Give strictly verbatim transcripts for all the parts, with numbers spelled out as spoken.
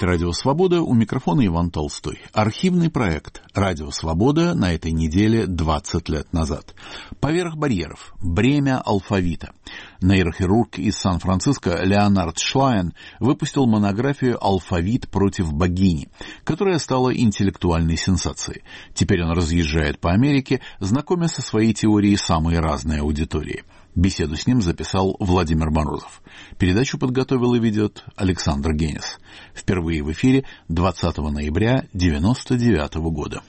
«Радио Свобода», у микрофона Иван Толстой. Архивный проект «Радио Свобода» на этой неделе двадцать лет назад. «Поверх барьеров. Бремя алфавита». Нейрохирург из Сан-Франциско Леонард Шлайн выпустил монографию «Алфавит против богини», которая стала интеллектуальной сенсацией. Теперь он разъезжает по Америке, знакомя со своей теорией самые разные аудитории. Беседу с ним записал Владимир Морозов. Передачу подготовил и ведет Александр Генис. Впервые в эфире двадцатого ноября девяносто девятого года.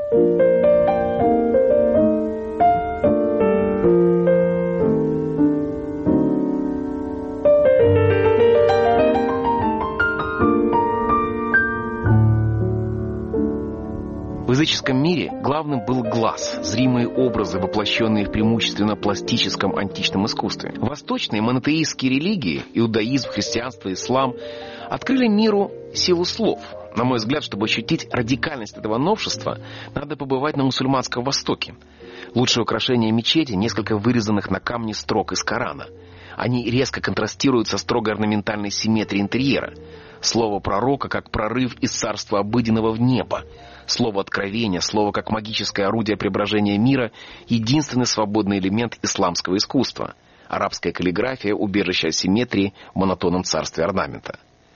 В языческом мире главным был глаз, зримые образы, воплощенные в преимущественно пластическом античном искусстве. Восточные монотеистские религии, иудаизм, христианство, ислам, открыли миру силу слов. На мой взгляд, чтобы ощутить радикальность этого новшества, надо побывать на мусульманском Востоке. Лучшее украшение мечети — несколько вырезанных на камне строк из Корана. Они резко контрастируют со строгой орнаментальной симметрией интерьера. Слово пророка как прорыв из царства обыденного в небо. Слово откровения, слово как магическое орудие преображения мира — единственный свободный элемент исламского искусства. Арабская каллиграфия — убежище асимметрии в монотонном царстве орнамента.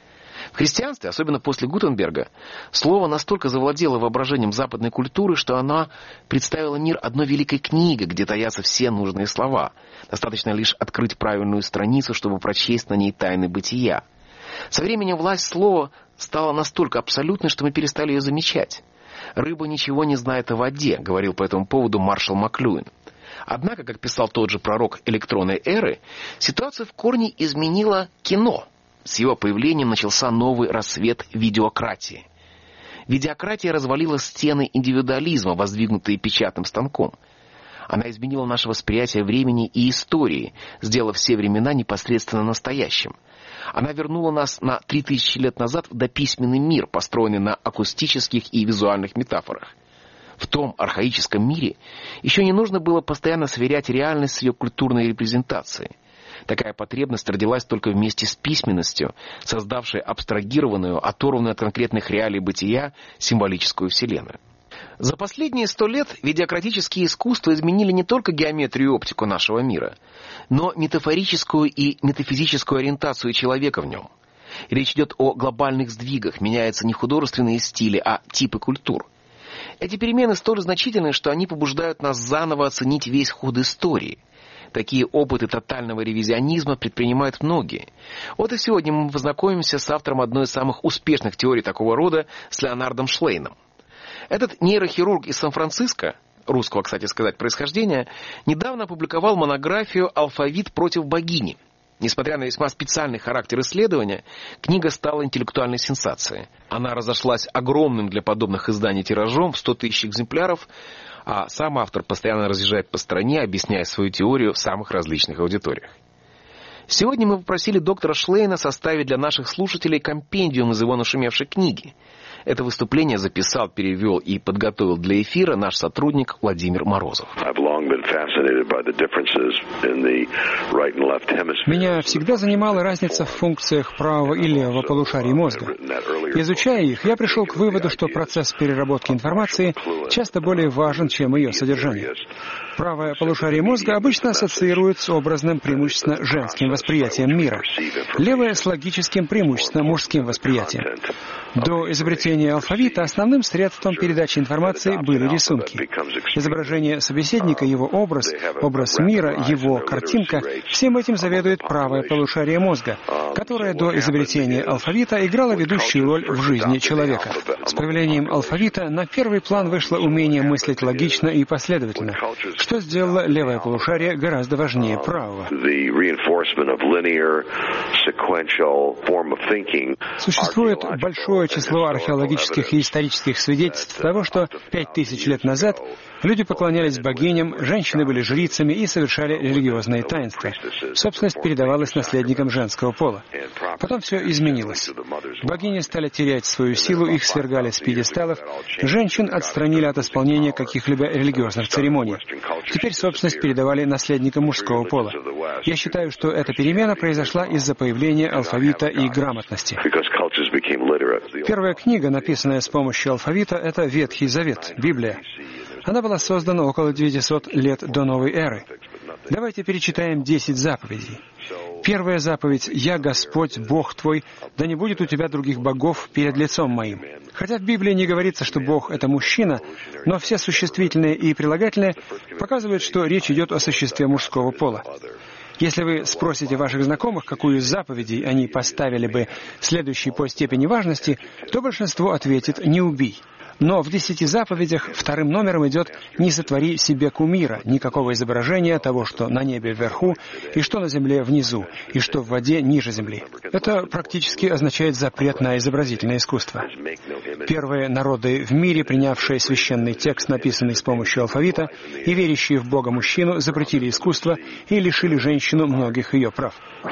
В христианстве, особенно после Гутенберга, слово настолько завладело воображением западной культуры, что она представила мир одной великой книгой, где таятся все нужные слова. Достаточно лишь открыть правильную страницу, чтобы прочесть на ней тайны бытия. Со временем власть слова стала настолько абсолютной, что мы перестали ее замечать. «Рыба ничего не знает о воде», — говорил по этому поводу маршал Маклюин. Однако, как писал тот же пророк электронной эры, ситуацию в корне изменило кино. С его появлением начался новый рассвет видеократии. Видеократия развалила стены индивидуализма, воздвигнутые печатным станком. Она изменила наше восприятие времени и истории, сделав все времена непосредственно настоящим. Она вернула нас на три тысячи лет назад в дописьменный мир, построенный на акустических и визуальных метафорах. В том архаическом мире еще не нужно было постоянно сверять реальность с ее культурной репрезентацией. Такая потребность родилась только вместе с письменностью, создавшей абстрагированную, оторванную от конкретных реалий бытия символическую вселенную. За последние сто лет видеократические искусства изменили не только геометрию и оптику нашего мира, но метафорическую и метафизическую ориентацию человека в нем. Речь идет о глобальных сдвигах, меняются не художественные стили, а типы культур. Эти перемены столь значительны, что они побуждают нас заново оценить весь ход истории. Такие опыты тотального ревизионизма предпринимают многие. Вот и сегодня мы познакомимся с автором одной из самых успешных теорий такого рода, с Леонардом Шлейном. Этот нейрохирург из Сан-Франциско, русского, кстати сказать, происхождения, недавно опубликовал монографию «Алфавит против богини». Несмотря на весьма специальный характер исследования, книга стала интеллектуальной сенсацией. Она разошлась огромным для подобных изданий тиражом в сто тысяч экземпляров, а сам автор постоянно разъезжает по стране, объясняя свою теорию в самых различных аудиториях. Сегодня мы попросили доктора Шлейна составить для наших слушателей компендиум из его нашумевшей книги. Это выступление записал, перевел и подготовил для эфира наш сотрудник Владимир Морозов. Меня всегда занимала разница в функциях правого и левого полушарий мозга. Изучая их, я пришел к выводу, что процесс переработки информации часто более важен, чем ее содержание. Правое полушарие мозга обычно ассоциируют с образным, преимущественно женским восприятием мира. Левое — с логическим, преимущественно мужским восприятием. До изобретения алфавита основным средством передачи информации были рисунки. Изображение собеседника, его образ, образ мира, его картинка — всем этим заведует правое полушарие мозга, которое до изобретения алфавита играло ведущую роль в жизни человека. С появлением алфавита на первый план вышло умение мыслить логично и последовательно, что сделало левое полушарие гораздо важнее правого. Существует большое число археологических и исторических свидетельств того, что пять тысяч лет назад Люди поклонялись богиням, женщины были жрицами и совершали религиозные таинства. Собственность передавалась наследникам женского пола. Потом все изменилось. Богини стали терять свою силу, их свергали с пьедесталов, женщин отстранили от исполнения каких-либо религиозных церемоний. Теперь собственность передавали наследникам мужского пола. Я считаю, что эта перемена произошла из-за появления алфавита и грамотности. Первая книга, написанная с помощью алфавита, это Ветхий Завет, Библия. Она была создана около девятисот лет до новой эры. Давайте перечитаем десять заповедей. Первая заповедь: «Я Господь, Бог твой, да не будет у тебя других богов перед лицом моим». Хотя в Библии не говорится, что Бог — это мужчина, но все существительные и прилагательные показывают, что речь идет о существе мужского пола. Если вы спросите ваших знакомых, какую из заповедей они поставили бы следующей по степени важности, то большинство ответит: «Не убий». Но в десяти заповедях вторым номером идет «Не сотвори себе кумира», никакого изображения того, что на небе вверху, и что на земле внизу, и что в воде ниже земли. Это практически означает запрет на изобразительное искусство. Первые народы в мире, принявшие священный текст, написанный с помощью алфавита, и верящие в Бога мужчину, запретили искусство и лишили женщину многих ее прав.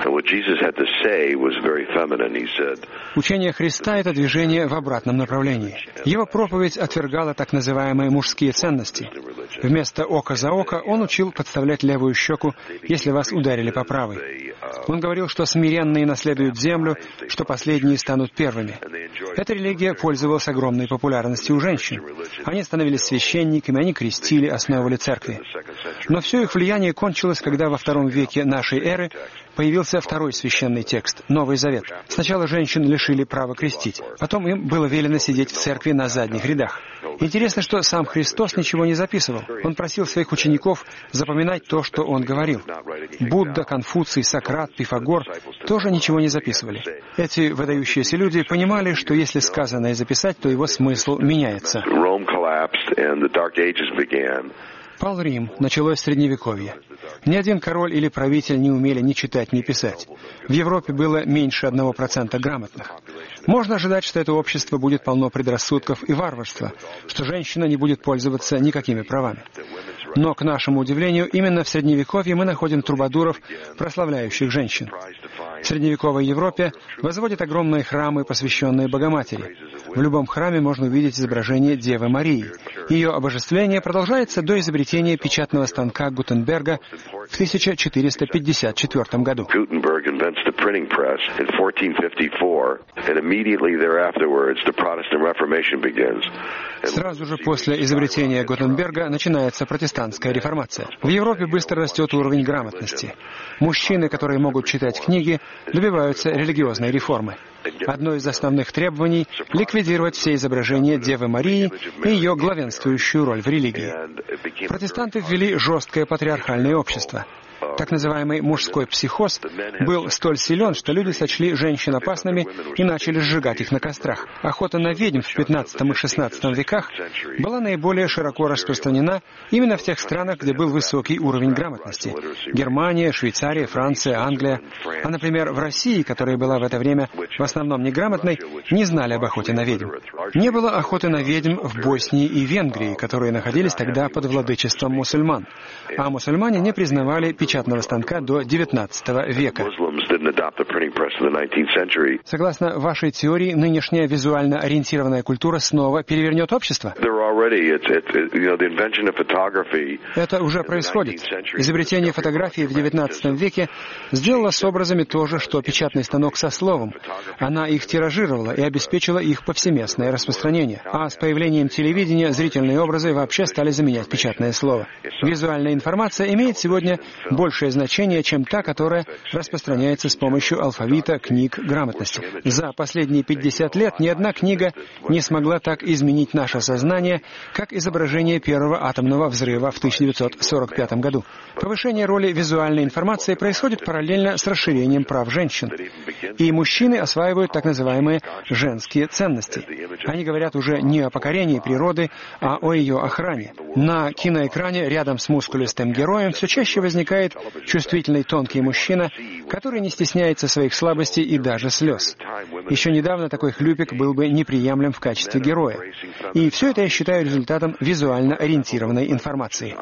Учение Христа — это движение в обратном направлении. Его проповедь отвергала так называемые мужские ценности. Вместо око за око он учил подставлять левую щеку, если вас ударили по правой. Он говорил, что смиренные наследуют землю, что последние станут первыми. Эта религия пользовалась огромной популярностью у женщин. Они становились священниками, они крестили, основывали церкви. Но все их влияние кончилось, когда во втором веке нашей эры появился второй священный текст — Новый Завет. Сначала женщин лишили права крестить, потом им было велено сидеть в церкви на задних рядах. Интересно, что сам Христос ничего не записывал. Он просил своих учеников запоминать то, что он говорил. Будда, Конфуций, Сократ, Пифагор тоже ничего не записывали. Эти выдающиеся люди понимали, что если сказанное записать, то его смысл меняется. Пал Рим, началось Средневековье. Ни один король или правитель не умели ни читать, ни писать. В Европе было меньше одного процента грамотных. Можно ожидать, что это общество будет полно предрассудков и варварства, что женщина не будет пользоваться никакими правами. Но, к нашему удивлению, именно в Средневековье мы находим трубадуров, прославляющих женщин. В средневековой Европе возводят огромные храмы, посвященные Богоматери. В любом храме можно увидеть изображение Девы Марии. Ее обожествление продолжается до изобретения печатного станка Гутенберга в тысяча четыреста пятьдесят четвёртом году. Сразу же после изобретения Гутенберга начинается протестантская реформация. В Европе быстро растет уровень грамотности. Мужчины, которые могут читать книги, добиваются религиозной реформы. Одно из основных требований — ликвидировать все изображения Девы Марии и ее главенствующую роль в религии. Протестанты ввели жесткое патриархальное общество. Так называемый мужской психоз был столь силен, что люди сочли женщин опасными и начали сжигать их на кострах. Охота на ведьм в пятнадцатом и шестнадцатом веках была наиболее широко распространена именно в тех странах, где был высокий уровень грамотности. Германия, Швейцария, Франция, Англия. А, например, в России, которая была в это время в основном неграмотной, не знали об охоте на ведьм. Не было охоты на ведьм в Боснии и Венгрии, которые находились тогда под владычеством мусульман. А мусульмане не признавали печатного станка до девятнадцатого века. Согласно вашей теории, нынешняя визуально ориентированная культура снова перевернет общество? Это уже происходит. Изобретение фотографии в девятнадцатом веке сделало с образами то же, что печатный станок со словом. Она их тиражировала и обеспечила их повсеместное распространение. А с появлением телевидения зрительные образы вообще стали заменять печатное слово. Визуальная информация имеет сегодня большее значение, чем та, которая распространяется с помощью алфавита, книг, грамотности. За последние пятьдесят лет ни одна книга не смогла так изменить наше сознание, как изображение первого атомного взрыва в тысяча девятьсот сорок пятом году. Повышение роли визуальной информации происходит параллельно с расширением прав женщин. И мужчины осваивают так называемые женские ценности. Они говорят уже не о покорении природы, а о ее охране. На киноэкране рядом с мускулистым героем все чаще возникает чувствительный тонкий мужчина, который не стесняется своих слабостей и даже слез. Еще недавно такой хлюпик был бы неприемлем в качестве героя. И все это я считаю считаю результатом визуально ориентированной информации.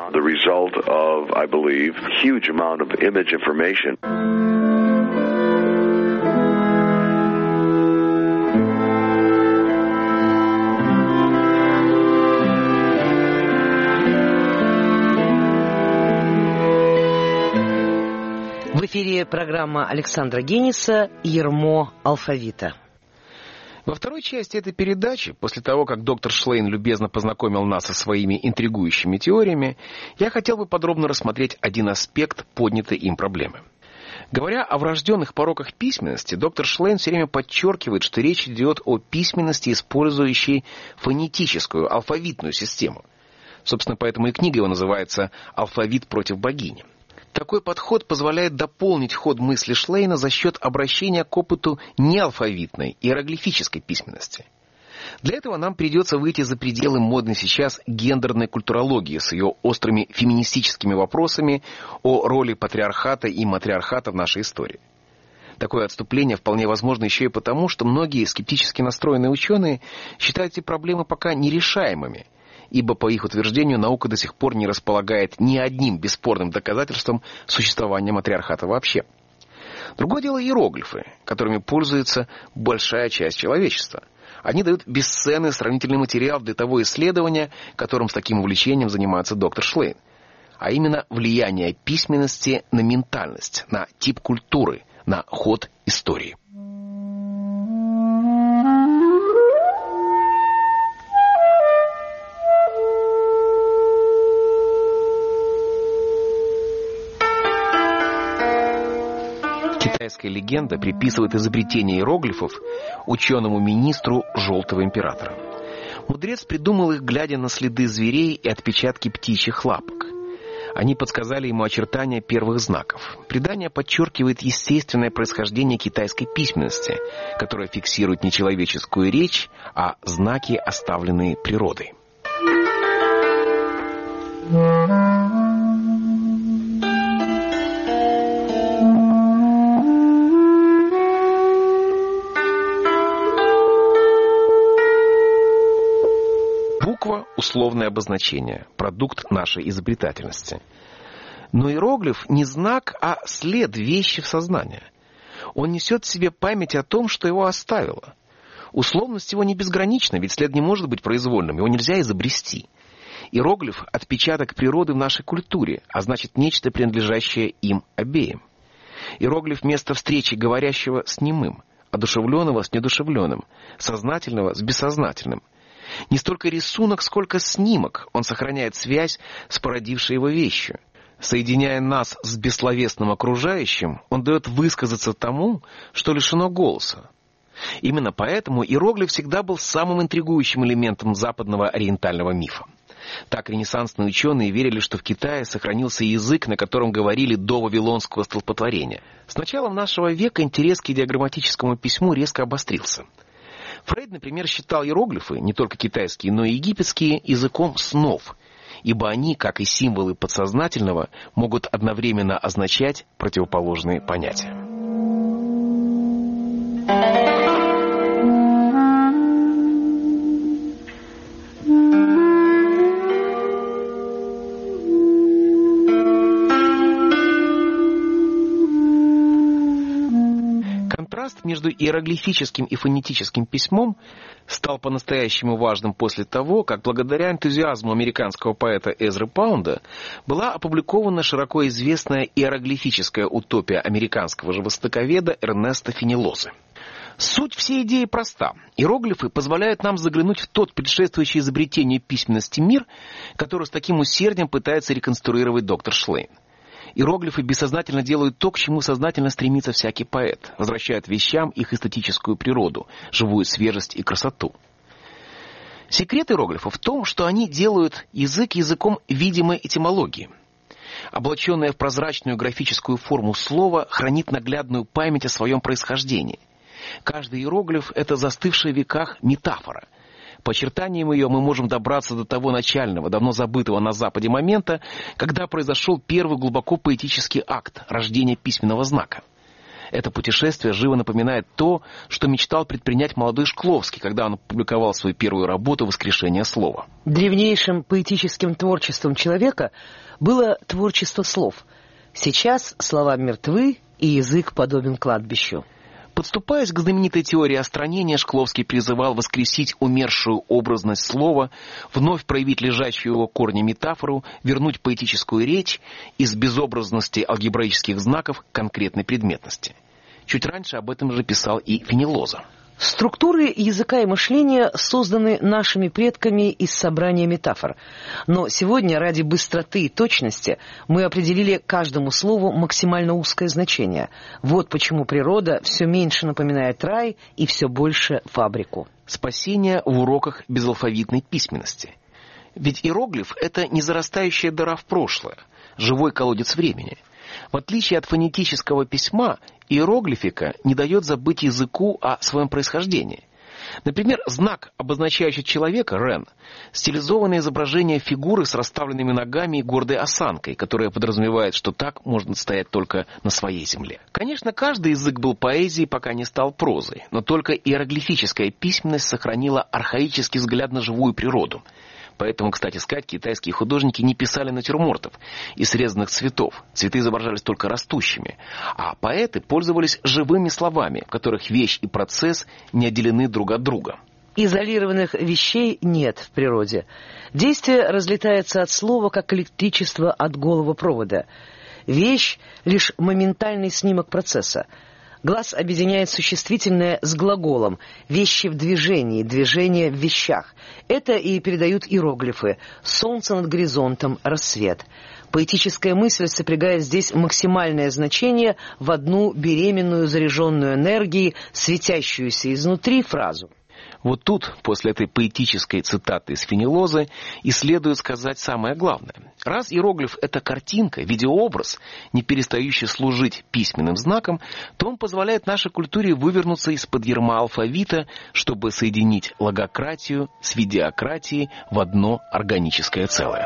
В эфире программа Александра Гениса «Ярмо алфавита». Во второй части этой передачи, после того, как доктор Шлейн любезно познакомил нас со своими интригующими теориями, я хотел бы подробно рассмотреть один аспект поднятой им проблемы. Говоря о врожденных пороках письменности, доктор Шлейн все время подчеркивает, что речь идет о письменности, использующей фонетическую, алфавитную систему. Собственно, поэтому и книга его называется «Алфавит против богини». Такой подход позволяет дополнить ход мысли Шлейна за счет обращения к опыту неалфавитной, иероглифической письменности. Для этого нам придется выйти за пределы модной сейчас гендерной культурологии с ее острыми феминистическими вопросами о роли патриархата и матриархата в нашей истории. Такое отступление вполне возможно еще и потому, что многие скептически настроенные ученые считают эти проблемы пока нерешаемыми, ибо, по их утверждению, наука до сих пор не располагает ни одним бесспорным доказательством существования матриархата вообще. Другое дело иероглифы, которыми пользуется большая часть человечества. Они дают бесценный сравнительный материал для того исследования, которым с таким увлечением занимается доктор Шлейн, а именно влияние письменности на ментальность, на тип культуры, на ход истории. Китайская легенда приписывает изобретение иероглифов ученому-министру Желтого императора. Мудрец придумал их, глядя на следы зверей и отпечатки птичьих лапок. Они подсказали ему очертания первых знаков. Предание подчеркивает естественное происхождение китайской письменности, которая фиксирует не человеческую речь, а знаки, оставленные природой. Буква – условное обозначение, продукт нашей изобретательности. Но иероглиф не знак, а след вещи в сознании. Он несет в себе память о том, что его оставило. Условность его не безгранична, ведь след не может быть произвольным, его нельзя изобрести. Иероглиф – отпечаток природы в нашей культуре, а значит нечто, принадлежащее им обеим. Иероглиф – место встречи говорящего с немым, одушевленного с неодушевленным, сознательного с бессознательным. Не столько рисунок, сколько снимок, он сохраняет связь с породившей его вещью. Соединяя нас с бессловесным окружающим, он дает высказаться тому, что лишено голоса. Именно поэтому иероглиф всегда был самым интригующим элементом западного ориентального мифа. Так ренессансные ученые верили, что в Китае сохранился язык, на котором говорили до вавилонского столпотворения. С началом нашего века интерес к идеограмматическому письму резко обострился. Фрейд, например, считал иероглифы, не только китайские, но и египетские, языком снов, ибо они, как и символы подсознательного, могут одновременно означать противоположные понятия. Контраст между иероглифическим и фонетическим письмом стал по-настоящему важным после того, как благодаря энтузиазму американского поэта Эзры Паунда была опубликована широко известная иероглифическая утопия американского же востоковеда Эрнеста Фенелозы. Суть всей идеи проста. Иероглифы позволяют нам заглянуть в тот предшествующий изобретению письменности мир, который с таким усердием пытается реконструировать доктор Шлейн. Иероглифы бессознательно делают то, к чему сознательно стремится всякий поэт, возвращают вещам их эстетическую природу, живую свежесть и красоту. Секрет иероглифов в том, что они делают язык языком видимой этимологии. Облаченное в прозрачную графическую форму слово хранит наглядную память о своем происхождении. Каждый иероглиф – это застывшая в веках метафора. По очертаниям ее мы можем добраться до того начального, давно забытого на Западе момента, когда произошел первый глубоко поэтический акт – рождение письменного знака. Это путешествие живо напоминает то, что мечтал предпринять молодой Шкловский, когда он опубликовал свою первую работу «Воскрешение слова». Древнейшим поэтическим творчеством человека было творчество слов. Сейчас слова мертвы, и язык подобен кладбищу. Подступаясь к знаменитой теории остранения, Шкловский призывал воскресить умершую образность слова, вновь проявить лежащую его корни метафору, вернуть поэтическую речь из безобразности алгебраических знаков к конкретной предметности. Чуть раньше об этом же писал и Фенелоза. Структуры языка и мышления созданы нашими предками из собрания метафор. Но сегодня ради быстроты и точности мы определили каждому слову максимально узкое значение. Вот почему природа все меньше напоминает рай и все больше фабрику. Спасение в уроках безалфавитной письменности. Ведь иероглиф – это не зарастающая дыра в прошлое, живой колодец времени. В отличие от фонетического письма, иероглифика не дает забыть языку о своем происхождении. Например, знак, обозначающий человека, рен, стилизованное изображение фигуры с расставленными ногами и гордой осанкой, которая подразумевает, что так можно стоять только на своей земле. Конечно, каждый язык был поэзией, пока не стал прозой, но только иероглифическая письменность сохранила архаический взгляд на живую природу. Поэтому, кстати сказать, китайские художники не писали натюрмортов из срезанных цветов. Цветы изображались только растущими. А поэты пользовались живыми словами, в которых вещь и процесс не отделены друг от друга. Изолированных вещей нет в природе. Действие разлетается от слова, как электричество от голого провода. Вещь — лишь моментальный снимок процесса. Глаз объединяет существительное с глаголом. Вещи в движении, движение в вещах. Это и передают иероглифы. Солнце над горизонтом, рассвет. Поэтическая мысль сопрягает здесь максимальное значение в одну беременную, заряженную энергией, светящуюся изнутри фразу. Вот тут, после этой поэтической цитаты из Фенелозы, и следует сказать самое главное. Раз иероглиф – это картинка, видеообраз, не перестающий служить письменным знаком, то он позволяет нашей культуре вывернуться из-под ярма алфавита, чтобы соединить логократию с видеократией в одно органическое целое.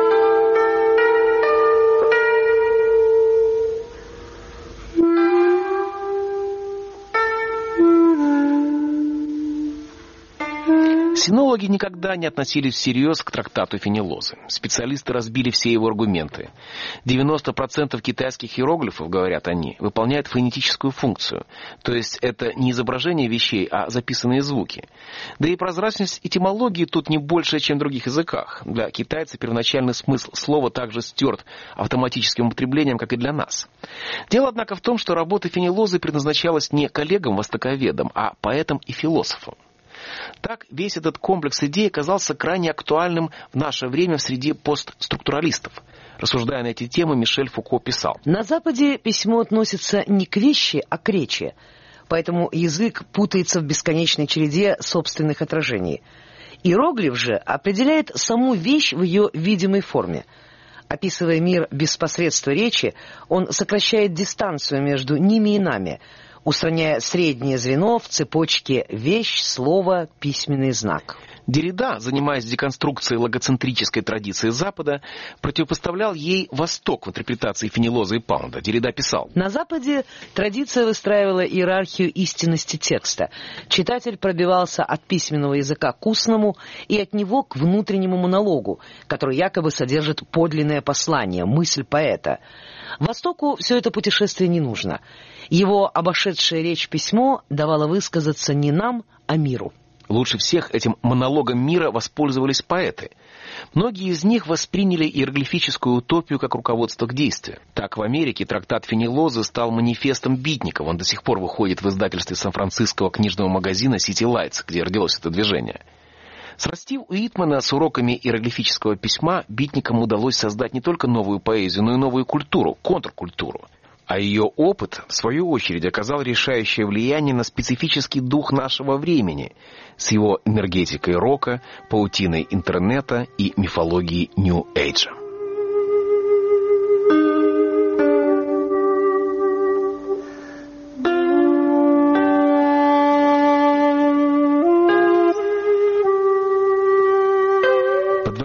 Синологи никогда не относились всерьез к трактату Фенелозы. Специалисты разбили все его аргументы. девяносто процентов китайских иероглифов, говорят они, выполняют фонетическую функцию. То есть это не изображение вещей, а записанные звуки. Да и прозрачность этимологии тут не больше, чем в других языках. Для китайца первоначальный смысл слова также стерт автоматическим употреблением, как и для нас. Дело, однако, в том, что работа Фенелозы предназначалась не коллегам-востоковедам, а поэтам и философам. Так, весь этот комплекс идей оказался крайне актуальным в наше время в среде постструктуралистов. Рассуждая на эти темы, Мишель Фуко писал: «На Западе письмо относится не к вещи, а к речи, поэтому язык путается в бесконечной череде собственных отражений. Иероглиф же определяет саму вещь в ее видимой форме. Описывая мир без посредства речи, он сокращает дистанцию между ними и нами, устраняя среднее звено в цепочке вещь, слово, письменный знак». Деррида, занимаясь деконструкцией логоцентрической традиции Запада, противопоставлял ей Восток в интерпретации Фенелозы и Паунда. Деррида писал: «На Западе традиция выстраивала иерархию истинности текста. Читатель пробивался от письменного языка к устному и от него к внутреннему монологу, который якобы содержит подлинное послание, мысль поэта. Востоку все это путешествие не нужно. Его обошедшая речь письмо давало высказаться не нам, а миру». Лучше всех этим монологом мира воспользовались поэты. Многие из них восприняли иероглифическую утопию как руководство к действию. Так, в Америке трактат Фенелозы стал манифестом битников. Он до сих пор выходит в издательстве сан-франциского книжного магазина City Lights, где родилось это движение. Срастив Уитмана с уроками иероглифического письма, битникам удалось создать не только новую поэзию, но и новую культуру, контркультуру. А ее опыт, в свою очередь, оказал решающее влияние на специфический дух нашего времени с его энергетикой рока, паутиной интернета и мифологией Нью-Эйджа.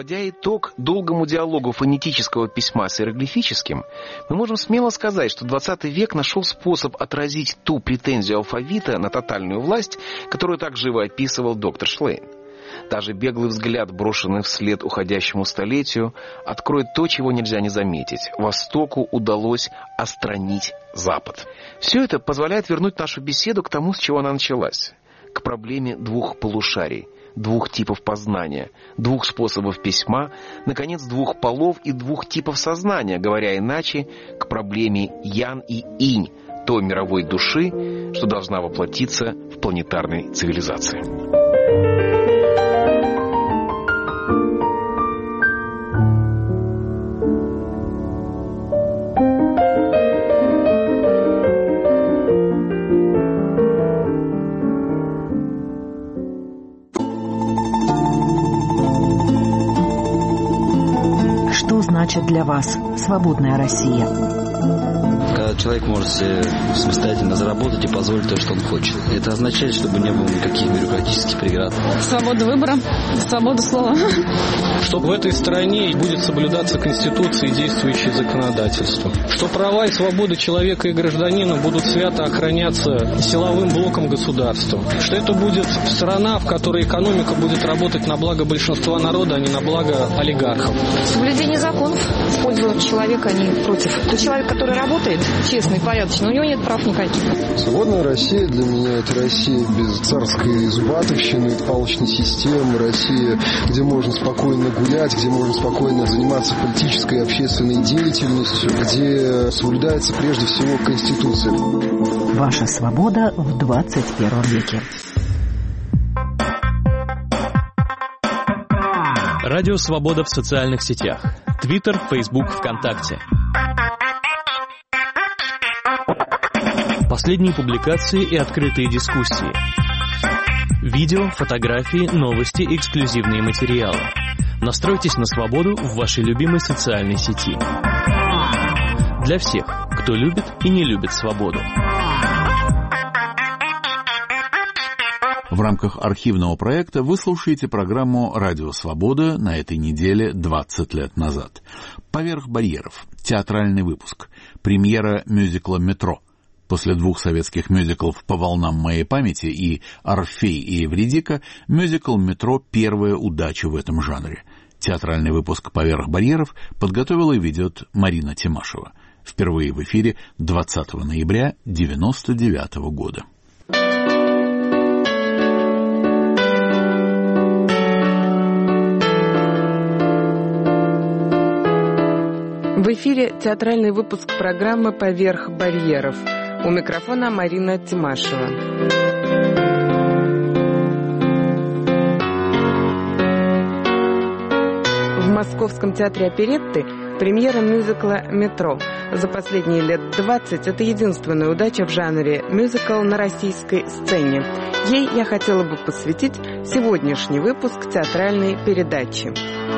Подводя итог долгому диалогу фонетического письма с иероглифическим, мы можем смело сказать, что двадцатый век нашел способ отразить ту претензию алфавита на тотальную власть, которую так живо описывал доктор Шлейн. Даже беглый взгляд, брошенный вслед уходящему столетию, откроет то, чего нельзя не заметить. Востоку удалось остранить Запад. Все это позволяет вернуть нашу беседу к тому, с чего она началась. К проблеме двух полушарий, двух типов познания, двух способов письма, наконец, двух полов и двух типов сознания, говоря иначе, к проблеме Ян и Инь, той мировой души, что должна воплотиться в планетарной цивилизации. Что значит для вас свободная Россия? Когда человек может себе самостоятельно заработать и позволить то, что он хочет. Это означает, чтобы не было никаких бюрократических преград. Свобода выбора, свобода слова. Чтобы в этой стране будет соблюдаться Конституция и действующее законодательство. Что права и свободы человека и гражданина будут свято охраняться силовым блоком государства. Что это будет страна, в которой экономика будет работать на благо большинства народа, а не на благо олигархов. Соблюдение законов в пользу человека, а не против. Тот человек, который работает, честный, порядочный, у него нет прав никаких. Свободная Россия для меня — это Россия без царской зубатовщины, палочной системы, Россия, где можно спокойно гулять, где можно спокойно заниматься политической и общественной деятельностью, где соблюдается прежде всего Конституция. Ваша свобода в двадцать первом веке. Радио «Свобода» в социальных сетях. Твиттер, Фейсбук, ВКонтакте. Последние публикации и открытые дискуссии. Видео, фотографии, новости, эксклюзивные материалы. Настройтесь на свободу в вашей любимой социальной сети. Для всех, кто любит и не любит свободу. В рамках архивного проекта вы слушаете программу «Радио Свобода» на этой неделе двадцать лет назад. «Поверх барьеров». Театральный выпуск. Премьера мюзикла «Метро». После двух советских мюзиклов «По волнам моей памяти» и «Орфей и Эвридика» мюзикл «Метро» — первая удача в этом жанре. Театральный выпуск «Поверх барьеров» подготовила и ведет Марина Тимашева. Впервые в эфире двадцатого ноября девяносто девятого года. В эфире театральный выпуск программы «Поверх барьеров». У микрофона Марина Тимашева. В Московском театре оперетты премьера мюзикла «Метро». За последние лет двадцать это единственная удача в жанре мюзикл на российской сцене. Ей я хотела бы посвятить сегодняшний выпуск театральной передачи.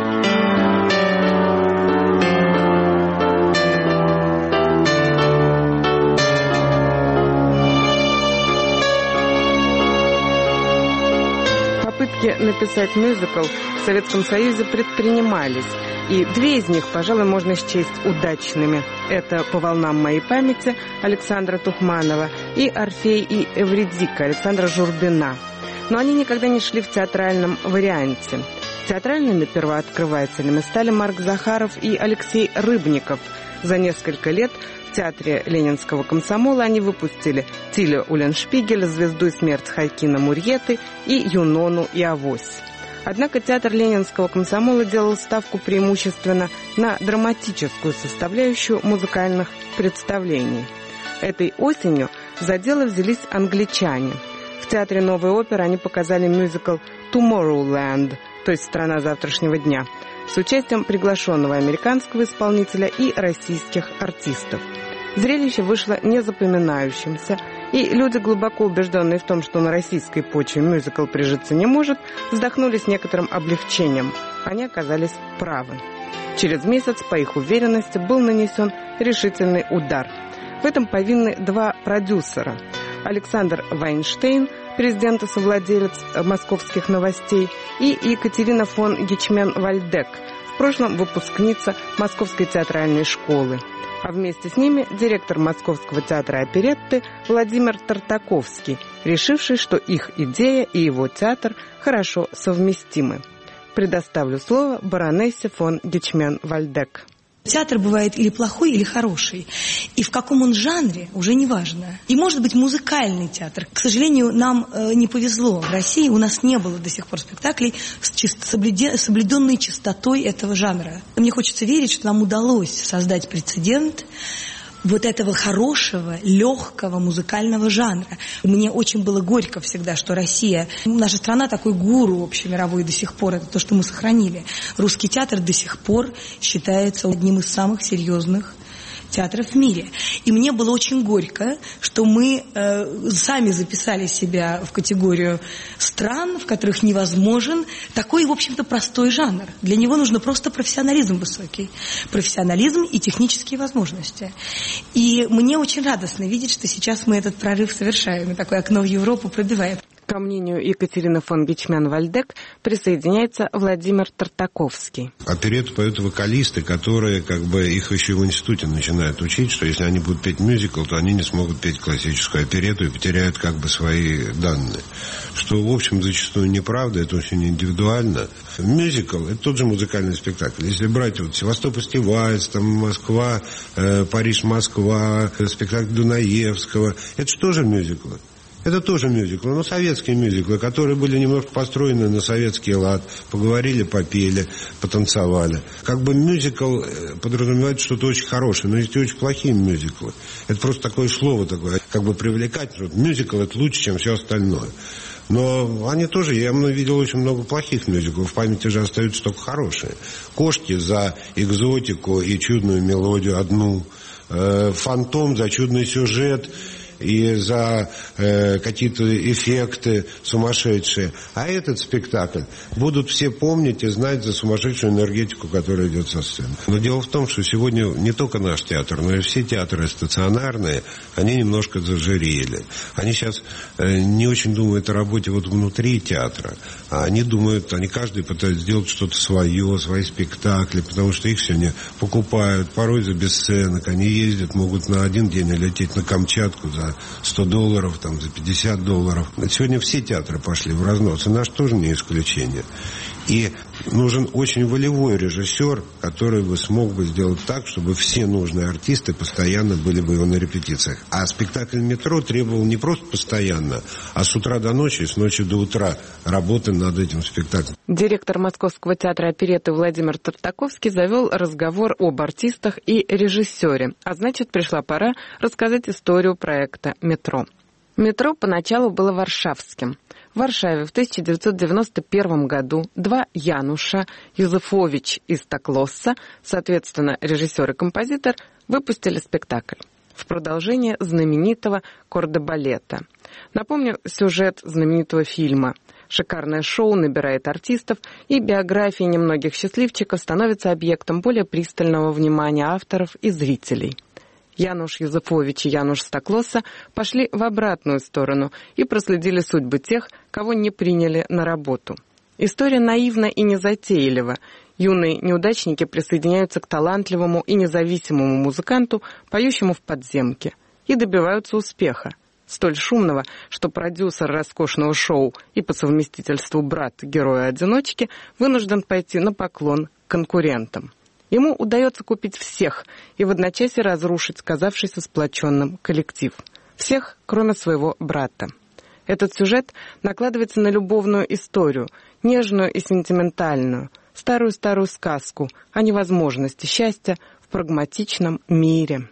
Написать мюзикл в Советском Союзе предпринимались, и две из них, пожалуй, можно счесть удачными. Это «По волнам моей памяти» Александра Тухманова и «Орфей и Эвридика» Александра Журбина. Но они никогда не шли в театральном варианте. Театральными первооткрывателями стали Марк Захаров и Алексей Рыбников. За несколько лет в театре Ленинского комсомола они выпустили Тилю Уленшпигеля, «Звезду и смерть» Хайкина Мурьеты и Юнону и Авось. Однако театр Ленинского комсомола делал ставку преимущественно на драматическую составляющую музыкальных представлений. Этой осенью за дело взялись англичане. В театре Новой оперы они показали мюзикл «Tomorrowland», то есть «Страна завтрашнего дня», с участием приглашенного американского исполнителя и российских артистов. Зрелище вышло незапоминающимся, и люди, глубоко убежденные в том, что на российской почве мюзикл прижиться не может, вздохнули с некоторым облегчением. Они оказались правы. Через месяц, по их уверенности, был нанесен решительный удар. В этом повинны два продюсера. Александр Вайнштейн, президент и совладелец московских новостей, и Екатерина фон Гичмен-Вальдек, в прошлом выпускница Московской театральной школы. А вместе с ними директор Московского театра оперетты Владимир Тартаковский, решивший, что их идея и его театр хорошо совместимы. Предоставлю слово баронессе фон Гичмен-Вальдек. Театр бывает или плохой, или хороший. И в каком он жанре, уже не важно. И может быть музыкальный театр. К сожалению, нам э, не повезло. В России у нас не было до сих пор спектаклей с чист... соблюде... соблюденной чистотой этого жанра. Мне хочется верить, что нам удалось создать прецедент вот этого хорошего, легкого музыкального жанра. Мне очень было горько всегда, что Россия, наша страна такой гуру общемировой до сих пор, это то, что мы сохранили. Русский театр до сих пор считается одним из самых серьезных театров в мире. И мне было очень горько, что мы э, сами записали себя в категорию стран, в которых невозможен такой, в общем-то, простой жанр. Для него нужно просто профессионализм высокий. Профессионализм и технические возможности. И мне очень радостно видеть, что сейчас мы этот прорыв совершаем, и такое окно в Европу пробиваем. Ко мнению Екатерины фон Гичмен-Вальдек присоединяется Владимир Тартаковский. Оперетту поют вокалисты, которые как бы их еще в институте начинают учить, что если они будут петь мюзикл, то они не смогут петь классическую оперетту и потеряют как бы свои данные. Что, в общем, зачастую неправда, это очень индивидуально. Мюзикл – это тот же музыкальный спектакль. Если брать вот Севастополь-Стивальс, там Москва, э, Париж-Москва, спектакль Дунаевского, это же тоже мюзиклы. Это тоже мюзиклы, но советские мюзиклы, которые были немножко построены на советский лад, поговорили, попели, потанцевали. Как бы мюзикл подразумевает что-то очень хорошее, но есть и очень плохие мюзиклы. Это просто такое слово такое, как бы привлекательное. Мюзикл – это лучше, чем все остальное. Но они тоже, я видел очень много плохих мюзиклов, в памяти же остаются только хорошие. «Кошки» за экзотику и чудную мелодию одну, «Фантом» за чудный сюжет и за э, какие-то эффекты сумасшедшие. А этот спектакль будут все помнить и знать за сумасшедшую энергетику, которая идет со сцены. Но дело в том, что сегодня не только наш театр, но и все театры стационарные, они немножко зажирели. Они сейчас э, не очень думают о работе вот внутри театра, а они думают, они каждый пытается сделать что-то свое, свои спектакли, потому что их сегодня покупают, порой за бесценок. Они ездят, могут на один день лететь на Камчатку за сто долларов, там, за пятьдесят долларов. Сегодня все театры пошли в разнос, и наш тоже не исключение. И нужен очень волевой режиссер, который бы смог бы сделать так, чтобы все нужные артисты постоянно были бы его на репетициях. А спектакль «Метро» требовал не просто постоянно, а с утра до ночи, с ночи до утра работы над этим спектаклем. Директор Московского театра оперетты Владимир Тартаковский завел разговор об артистах и режиссере. А значит, пришла пора рассказать историю проекта «Метро». «Метро» поначалу было варшавским. В Варшаве в тысяча девятьсот девяносто первом году два Януша, Юзефович и Стоклосса, соответственно, режиссер и композитор, выпустили спектакль в продолжение знаменитого кордобалета. Напомню сюжет знаменитого фильма. Шикарное шоу набирает артистов, и биографии немногих счастливчиков становятся объектом более пристального внимания авторов и зрителей. Януш Юзефович и Януш Стоклосса пошли в обратную сторону и проследили судьбы тех, кого не приняли на работу. История наивна и незатейлива. Юные неудачники присоединяются к талантливому и независимому музыканту, поющему в подземке, и добиваются успеха. Столь шумного, что продюсер роскошного шоу и по совместительству брат героя-одиночки вынужден пойти на поклон к конкурентам. Ему удается купить всех и в одночасье разрушить казавшийся сплоченным коллектив. Всех, кроме своего брата. Этот сюжет накладывается на любовную историю, нежную и сентиментальную, старую-старую сказку о невозможности счастья в прагматичном мире.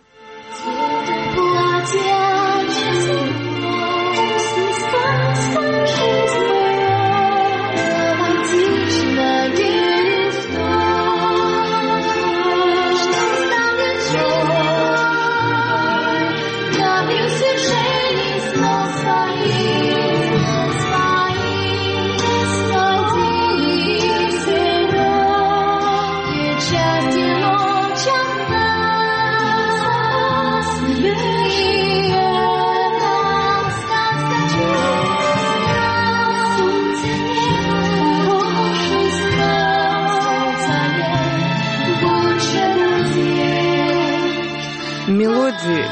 Счастье ночь от нас,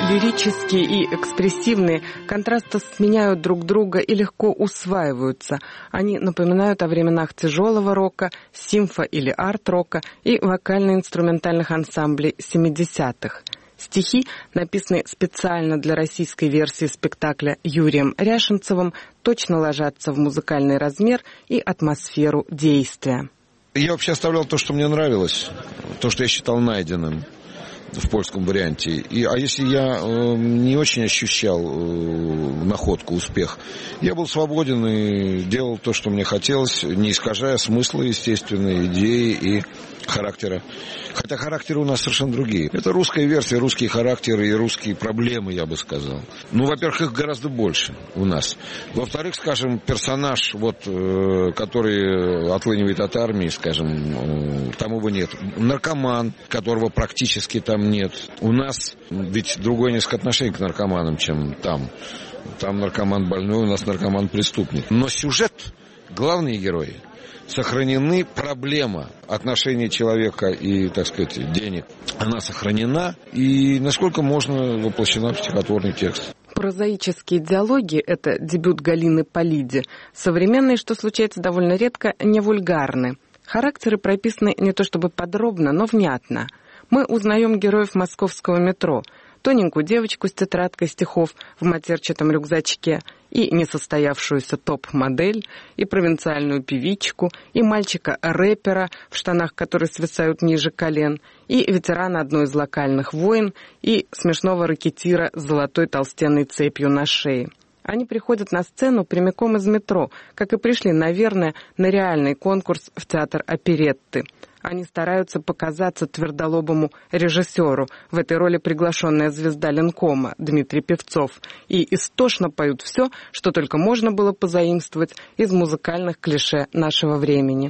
Лирические и экспрессивные контрасты сменяют друг друга и легко усваиваются. Они напоминают о временах тяжелого рока, симфо- или арт-рока и вокально-инструментальных ансамблей семидесятых. Стихи, написанные специально для российской версии спектакля Юрием Ряшенцевым, точно ложатся в музыкальный размер и атмосферу действия. Я вообще оставлял то, что мне нравилось, то, что я считал найденным в польском варианте. И, а если я э, не очень ощущал э, находку, успех, я был свободен и делал то, что мне хотелось, не искажая смысла, естественно, идеи и характера. Хотя характеры у нас совершенно другие. Это русская версия, русские характеры и русские проблемы, я бы сказал. Ну, во-первых, их гораздо больше у нас. Во-вторых, скажем, персонаж, вот, э, который отлынивает от армии, скажем, э, там его нет. Наркоман, которого практически там нет. У нас ведь другое несколько отношение к наркоманам, чем там. Там наркоман больной, у нас наркоман преступник. Но сюжет, главные герои, сохранены, проблема отношений человека и, так сказать, денег, она сохранена и насколько можно воплощена в стихотворный текст. Прозаические диалоги – это дебют Галины Полиди. Современные, что случается довольно редко, не вульгарны. Характеры прописаны не то чтобы подробно, но внятно. Мы узнаем героев московского метро. Тоненькую девочку с тетрадкой стихов в матерчатом рюкзачке, и несостоявшуюся топ-модель, и провинциальную певичку, и мальчика-рэпера в штанах, которые свисают ниже колен, и ветерана одной из локальных войн, и смешного рэкетира с золотой толстенной цепью на шее. Они приходят на сцену прямиком из метро, как и пришли, наверное, на реальный конкурс в театр оперетты. Они стараются показаться твердолобому режиссеру, в этой роли приглашенная звезда Ленкома Дмитрий Певцов, и истошно поют все, что только можно было позаимствовать из музыкальных клише нашего времени.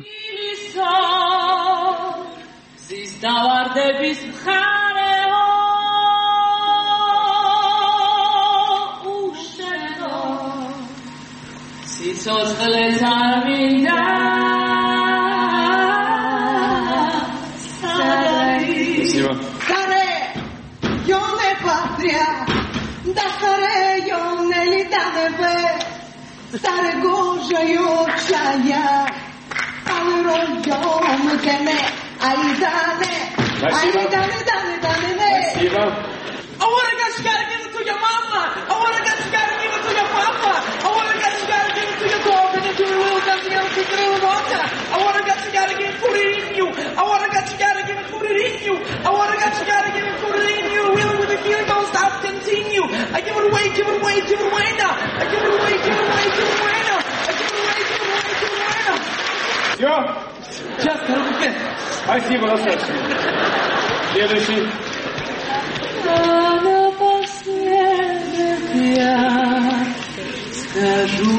Stare, io ne patria, da stare io ne lidane be, stare goja io chaya, alro io mutene, aidane, aidane, dane, dane, ne. I wanna get you gotta give it to your mama. I wanna get you gotta give it to your papa. I wanna get you gotta give it to your dog and to your little dusty little sister little water. I wanna get you gotta give it put it in you. I wanna get you gotta give it put it in you. I wanna get you gotta give it put it in you. Really with the feeling don't stop, continue. I give it away, give it away, give it away now. I give it away, give it away, give it away now. I give it away, give it away, give it away now. Все? Сейчас, руки. Спасибо, достаточно. Следующий. А напоследок я скажу,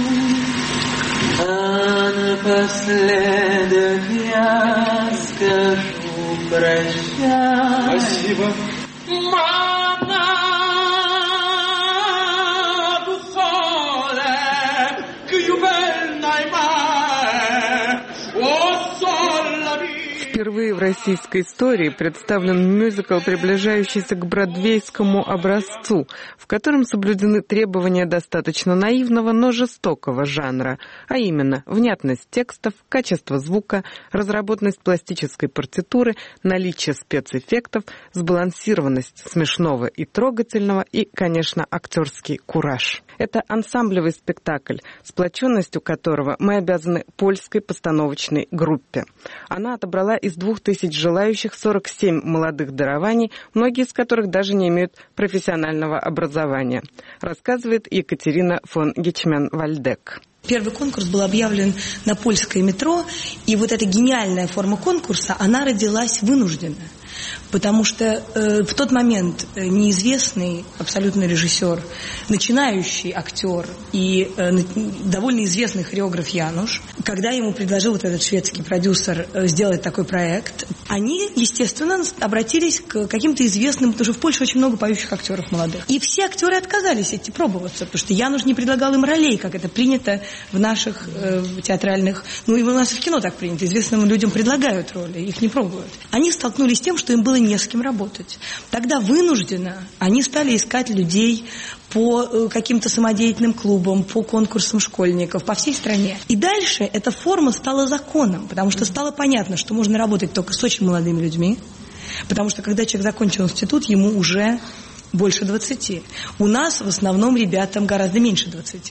а напоследок я скажу прощай. Спасибо. Мана духоле к юбельной мае, о солови. Впервые в российской истории представлен мюзикл, приближающийся к бродвейскому образцу, в котором соблюдены требования достаточно наивного, но жестокого жанра, а именно внятность текстов, качество звука, разработанность пластической партитуры, наличие спецэффектов, сбалансированность смешного и трогательного и, конечно, актерский кураж. Это ансамблевый спектакль, сплоченностью которого мы обязаны польской постановочной группе. Она отобрала из двух тысяч желающих сорок семь молодых дарований, многие из которых даже не имеют профессионального образования, рассказывает Екатерина фон Гичмен-Вальдек. Первый конкурс был объявлен на польское метро, и вот эта гениальная форма конкурса, она родилась вынужденно. Потому что э, в тот момент неизвестный абсолютно режиссер, начинающий актер и э, довольно известный хореограф Януш, когда ему предложил вот этот шведский продюсер э, сделать такой проект, они, естественно, обратились к каким-то известным, потому что в Польше очень много поющих актеров молодых. И все актеры отказались идти пробоваться, потому что Януш не предлагал им ролей, как это принято в наших э, театральных... Ну и у нас в кино так принято. Известным людям предлагают роли, их не пробуют. Они столкнулись с тем, что что им было не с кем работать. Тогда вынужденно они стали искать людей по каким-то самодеятельным клубам, по конкурсам школьников, по всей стране. И дальше эта форма стала законом, потому что стало понятно, что можно работать только с очень молодыми людьми, потому что когда человек закончил институт, ему уже больше двадцати. У нас в основном ребятам гораздо меньше двадцати.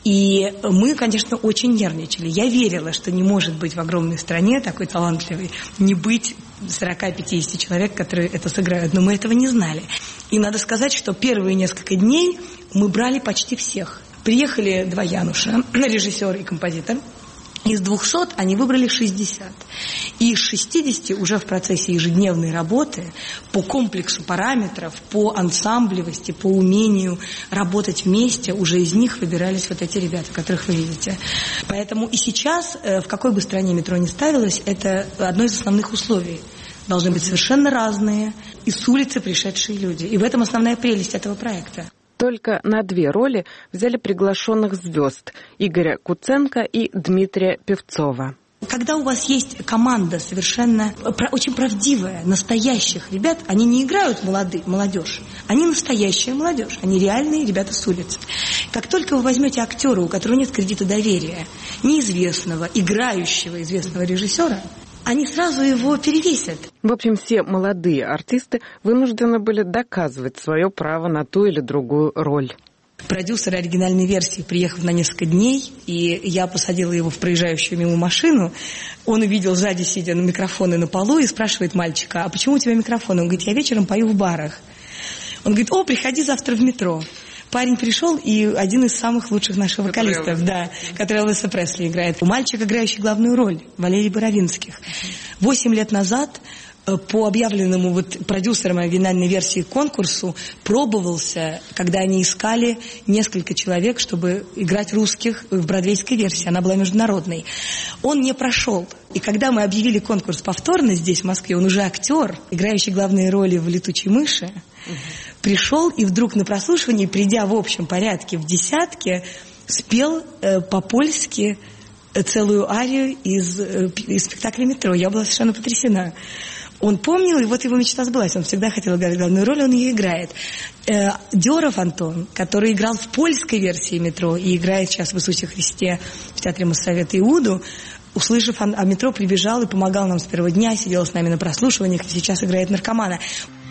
И мы, конечно, очень нервничали. Я верила, что не может быть в огромной стране такой талантливой, не быть сорок-пятьдесят человек, которые это сыграют. Но мы этого не знали. И надо сказать, что первые несколько дней мы брали почти всех. Приехали два Януша, режиссер и композитор. Из двухсот они выбрали шестьдесят. И из шестидесяти уже в процессе ежедневной работы по комплексу параметров, по ансамблевости, по умению работать вместе, уже из них выбирались вот эти ребята, которых вы видите. Поэтому и сейчас, в какой бы стране метро ни ставилось, это одно из основных условий. Должны быть совершенно разные и с улицы пришедшие люди. И в этом основная прелесть этого проекта. Только на две роли взяли приглашенных звезд Игоря Куценко и Дмитрия Певцова. Когда у вас есть команда совершенно очень правдивая, настоящих ребят, они не играют молодые, молодежь, они настоящая молодежь, они реальные ребята с улицы. Как только вы возьмете актера, у которого нет кредита доверия, неизвестного, играющего известного режиссера, они сразу его перевесят. В общем, все молодые артисты вынуждены были доказывать свое право на ту или другую роль. Продюсер оригинальной версии приехал на несколько дней, и я посадила его в проезжающую мимо машину. Он увидел сзади, сидя на микрофоне на полу, и спрашивает мальчика: а почему у тебя микрофон? Он говорит: я вечером пою в барах. Он говорит: о, приходи завтра в метро. Парень пришел, и один из самых лучших наших вокалистов, да, который Элвиса Пресли играет. Мальчик, играющий главную роль, Валерий Боровинских. Восемь лет назад по объявленному вот продюсерам оригинальной версии конкурсу пробовался, когда они искали несколько человек, чтобы играть русских в бродвейской версии. Она была международной. Он не прошел. И когда мы объявили конкурс повторно здесь, в Москве, он уже актер, играющий главные роли в «Летучей мыши», пришел и вдруг на прослушивании, придя в общем порядке в десятке, спел э, по-польски целую арию из, э, из спектакля «Метро». Я была совершенно потрясена. Он помнил, и вот его мечта сбылась. Он всегда хотел играть главную роль, он ее играет. Э, Деров Антон, который играл в польской версии «Метро» и играет сейчас в «Иисусе Христе» в Театре Моссовета Иуду, услышав о «Метро», прибежал и помогал нам с первого дня, сидел с нами на прослушиваниях, и сейчас играет наркомана.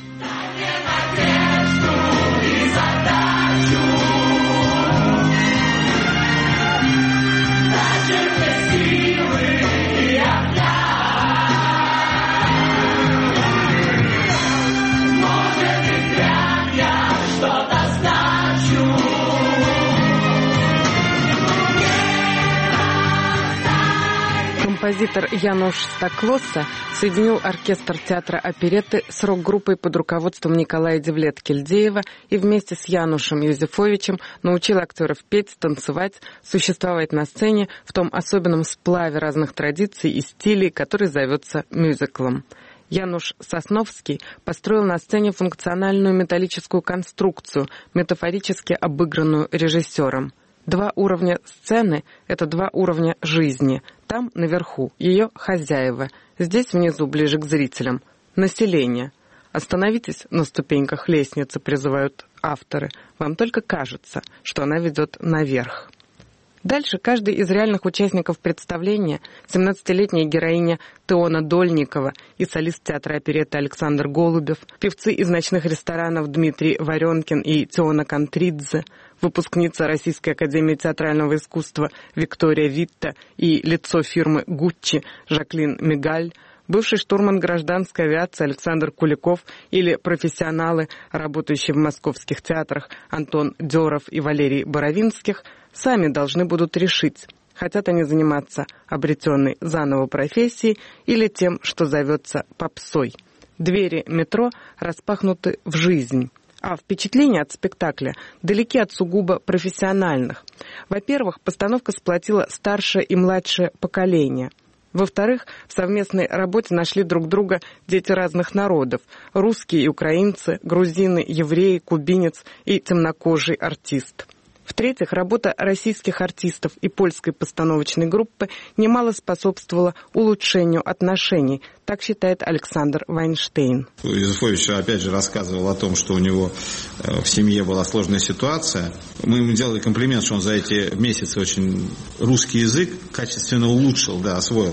Композитор Януш Стоклоса соединил оркестр театра оперетты с рок-группой под руководством Николая Девлет-Кельдеева и вместе с Янушем Юзефовичем научил актеров петь, танцевать, существовать на сцене в том особенном сплаве разных традиций и стилей, который зовется мюзиклом. Януш Сосновский построил на сцене функциональную металлическую конструкцию, метафорически обыгранную режиссером. Два уровня сцены — это два уровня жизни. Там, наверху, ее хозяева. Здесь, внизу, ближе к зрителям, население. Остановитесь на ступеньках лестницы, призывают авторы. Вам только кажется, что она ведет наверх. Дальше каждый из реальных участников представления, семнадцатилетняя героиня Теона Дольникова и солист театра оперетты Александр Голубев, певцы из ночных ресторанов Дмитрий Варенкин и Теона Контридзе, выпускница Российской академии театрального искусства Виктория Витта и лицо фирмы Гуччи Жаклин Мигаль, бывший штурман гражданской авиации Александр Куликов или профессионалы, работающие в московских театрах Антон Деров и Валерий Боровинских, сами должны будут решить, хотят они заниматься обретенной заново профессией или тем, что зовется попсой. Двери метро распахнуты в жизнь, а впечатления от спектакля далеки от сугубо профессиональных. Во-первых, постановка сплотила старшее и младшее поколение. Во-вторых, в совместной работе нашли друг друга дети разных народов – русские и украинцы, грузины, евреи, кубинец и темнокожий артист. В-третьих, работа российских артистов и польской постановочной группы немало способствовала улучшению отношений, так считает Александр Вайнштейн. Юзефович опять же рассказывал о том, что у него в семье была сложная ситуация. Мы ему делали комплимент, что он за эти месяцы очень русский язык качественно улучшил, да, освоил.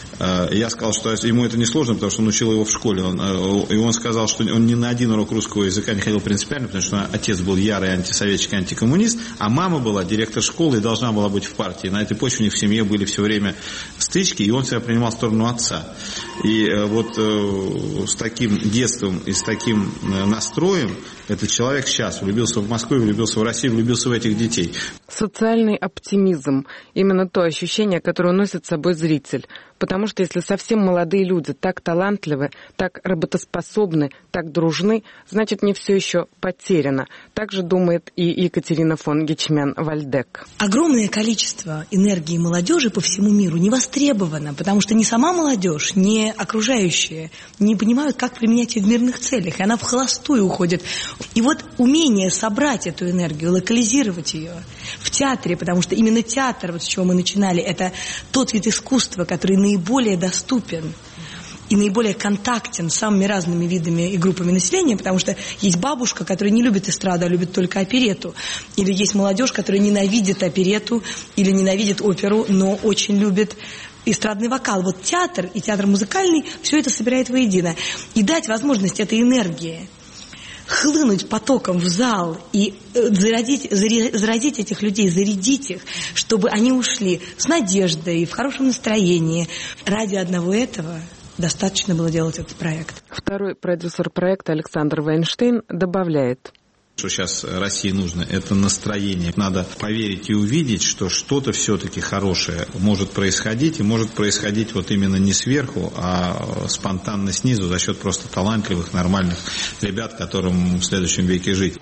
Я сказал, что ему это не сложно, потому что он учил его в школе. Он, и он сказал, что он ни на один урок русского языка не ходил принципиально, потому что отец был ярый антисоветчик, антикоммунист, а мама была директор школы и должна была быть в партии. На этой почве у них в семье были все время стычки, и он себя принимал в сторону отца. И вот с таким детством и с таким настроем этот человек сейчас влюбился в Москву, влюбился в Россию, влюбился в этих детей. Социальный оптимизм – именно то ощущение, которое носит с собой зритель. Потому что если совсем молодые люди так талантливы, так работоспособны, так дружны, значит, не все еще потеряно. Так же думает и Екатерина фон Гичмян-Вальдек. Огромное количество энергии молодежи по всему миру не востребовано, потому что ни сама молодежь, ни окружающие не понимают, как применять ее в мирных целях, и она вхолостую уходит. И вот умение собрать эту энергию, локализировать ее в театре, потому что именно театр, вот с чего мы начинали, это тот вид искусства, который наиболее доступен и наиболее контактен с самыми разными видами и группами населения, потому что есть бабушка, которая не любит эстраду, а любит только оперету. Или есть молодежь, которая ненавидит оперету или ненавидит оперу, но очень любит эстрадный вокал. Вот театр и театр музыкальный все это собирает воедино. И дать возможность этой энергии хлынуть потоком в зал и зарядить, заразить этих людей, зарядить их, чтобы они ушли с надеждой, в хорошем настроении. Ради одного этого достаточно было делать этот проект. Второй продюсер проекта Александр Вайнштейн добавляет: что сейчас России нужно, это настроение. Надо поверить и увидеть, что что-то все-таки хорошее может происходить, и может происходить вот именно не сверху, а спонтанно снизу, за счет просто талантливых, нормальных ребят, которым в следующем веке жить.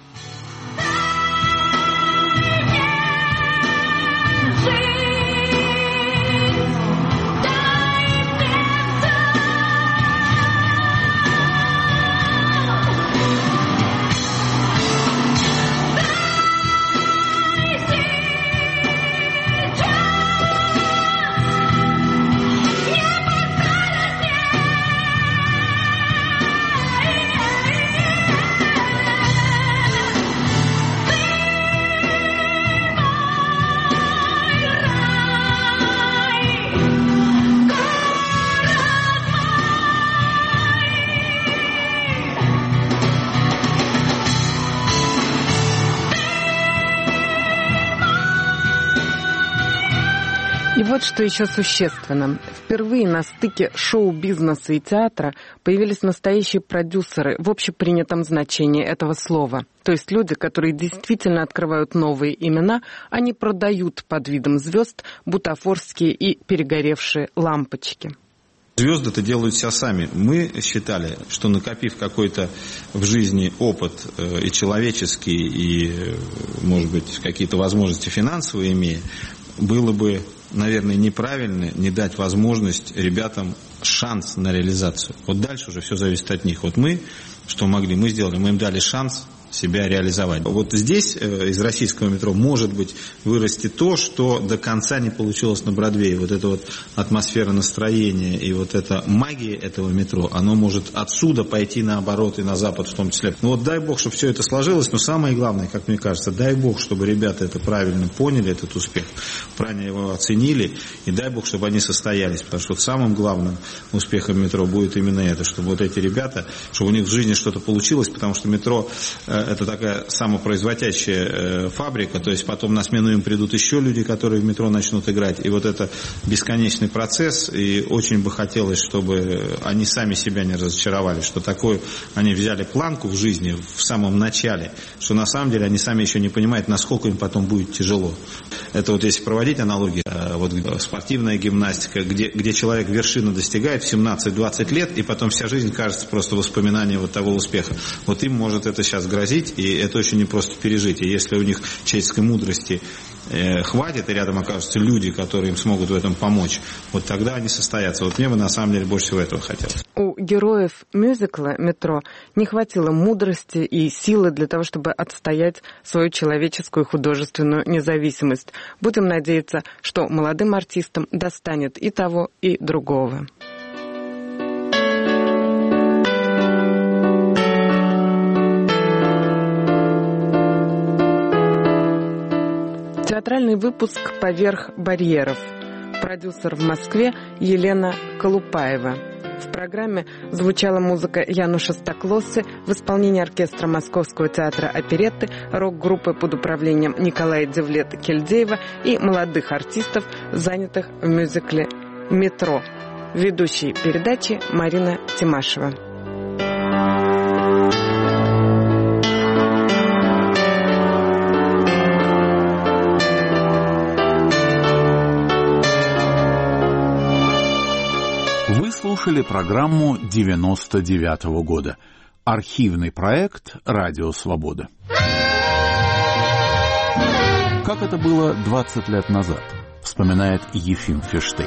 И вот что еще существенно. Впервые на стыке шоу-бизнеса и театра появились настоящие продюсеры в общепринятом значении этого слова. То есть люди, которые действительно открывают новые имена, а не продают под видом звезд бутафорские и перегоревшие лампочки. Звезды-то делают все сами. Мы считали, что накопив какой-то в жизни опыт и человеческий, и, может быть, какие-то возможности финансовые имея, было бы, наверное, неправильно не дать возможность ребятам шанс на реализацию. Вот дальше уже все зависит от них. Вот мы, что могли, мы сделали, мы им дали шанс себя реализовать. Вот здесь из российского метро может быть вырасти то, что до конца не получилось на Бродвее. Вот эта вот атмосфера настроения и вот эта магия этого метро, оно может отсюда пойти наоборот и на запад в том числе. Ну вот дай бог, чтобы все это сложилось, но самое главное, как мне кажется, дай бог, чтобы ребята это правильно поняли, этот успех, правильно его оценили, и дай бог, чтобы они состоялись, потому что самым главным успехом метро будет именно это, чтобы вот эти ребята, чтобы у них в жизни что-то получилось, потому что метро это такая самопроизводящая фабрика, то есть потом на смену им придут еще люди, которые в метро начнут играть, и вот это бесконечный процесс, и очень бы хотелось, чтобы они сами себя не разочаровали, что такое они взяли планку в жизни в самом начале, что на самом деле они сами еще не понимают, насколько им потом будет тяжело. Это вот если проводить аналогии, вот спортивная гимнастика, где, где человек вершину достигает в семнадцать-двадцать лет, и потом вся жизнь кажется просто воспоминанием вот того успеха. Вот им может это сейчас грозить. вообразить, и это очень непросто пережить. И если у них человеческой мудрости э, хватит, и рядом окажутся люди, которые им смогут в этом помочь, вот тогда они состоятся. Вот мне бы на самом деле больше всего этого хотелось. У героев мюзикла «Метро» не хватило мудрости и силы для того, чтобы отстоять свою человеческую и художественную независимость. Будем надеяться, что молодым артистам достанет и того, и другого. Театральный выпуск «Поверх барьеров». Продюсер в Москве Елена Колупаева. В программе звучала музыка Януша Стоклосы в исполнении оркестра Московского театра оперетты, рок-группы под управлением Николая Девлета-Кельдеева и молодых артистов, занятых в мюзикле «Метро». Ведущий передачи Марина Тимашева. Слушали программу девяносто девятого года. Архивный проект «Радио Свобода». Как это было двадцать лет назад, вспоминает Ефим Фиштейн.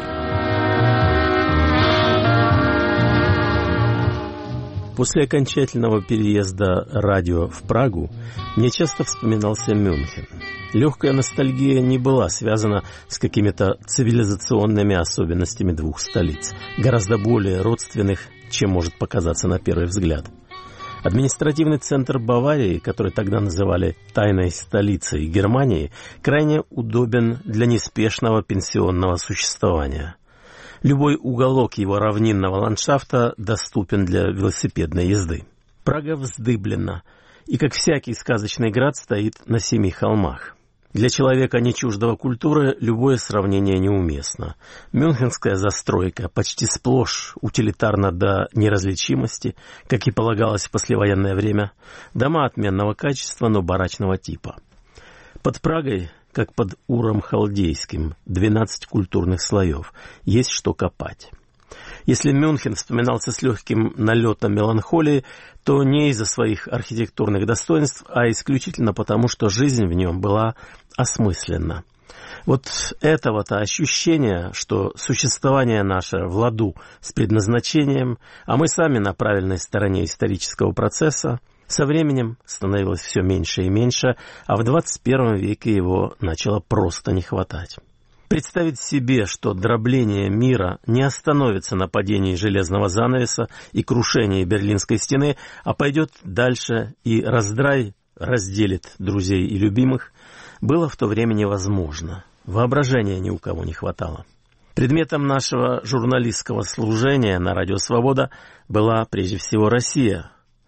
После окончательного переезда радио в Прагу мне часто вспоминался Мюнхен. Легкая ностальгия не была связана с какими-то цивилизационными особенностями двух столиц, гораздо более родственных, чем может показаться на первый взгляд. Административный центр Баварии, который тогда называли «тайной столицей Германии», крайне удобен для неспешного пенсионного существования. Любой уголок его равнинного ландшафта доступен для велосипедной езды. Прага вздыблена и, как всякий сказочный град, стоит на семи холмах. Для человека, не чуждого культуры, любое сравнение неуместно. Мюнхенская застройка почти сплошь утилитарна до неразличимости, как и полагалось в послевоенное время. Дома отменного качества, но барачного типа. Под Прагой, как под Уром Халдейским, двенадцать культурных слоев. Есть что копать. Если Мюнхен вспоминался с легким налетом меланхолии, то не из-за своих архитектурных достоинств, а исключительно потому, что жизнь в нем была осмысленна. Вот этого-то ощущения, что существование наше в ладу с предназначением, а мы сами на правильной стороне исторического процесса, со временем становилось все меньше и меньше, а в двадцать первом веке его начало просто не хватать. Представить себе, что дробление мира не остановится на падении железного занавеса и крушении Берлинской стены, а пойдет дальше и раздрай разделит друзей и любимых, было в то время невозможно. Воображения ни у кого не хватало. Предметом нашего журналистского служения на Радио Свобода была прежде всего Россия.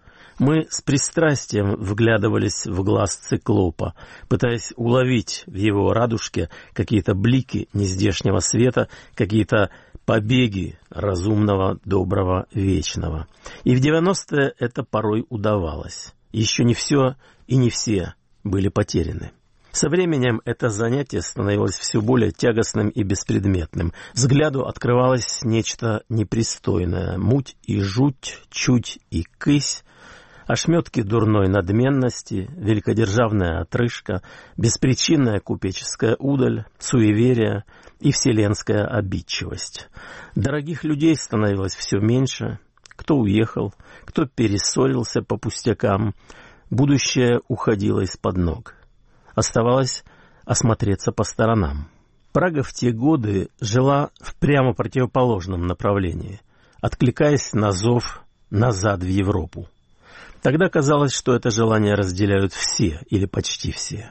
Мы с пристрастием вглядывались в глаз циклопа, пытаясь уловить в его радужке какие-то блики нездешнего света, какие-то побеги разумного, доброго, вечного. И в девяностые это порой удавалось. Еще не все и не все были потеряны. Со временем это занятие становилось все более тягостным и беспредметным. Взгляду открывалось нечто непристойное. Муть и жуть, чуть и кысь, ошметки дурной надменности, великодержавная отрыжка, беспричинная купеческая удаль, суеверие и вселенская обидчивость. Дорогих людей становилось все меньше. Кто уехал, кто перессорился по пустякам. Будущее уходило из-под ног. Оставалось осмотреться по сторонам. Прага в те годы жила в прямо противоположном направлении, откликаясь на зов назад в Европу. Тогда казалось, что это желание разделяют все или почти все.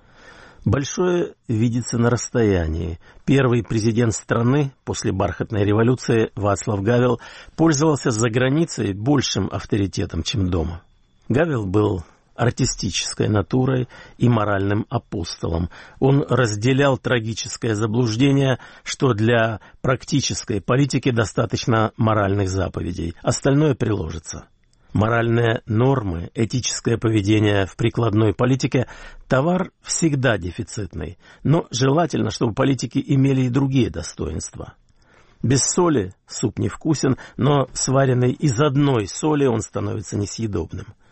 Большое видится на расстоянии. Первый президент страны после бархатной революции Вацлав Гавел пользовался за границей большим авторитетом, чем дома. Гавел был артистической натурой и моральным апостолом. Он разделял трагическое заблуждение, что для практической политики достаточно моральных заповедей, остальное приложится. Моральные нормы, этическое поведение в прикладной политике – товар всегда дефицитный, но желательно, чтобы политики имели и другие достоинства. Без соли суп невкусен, но сваренный из одной соли он становится несъедобным.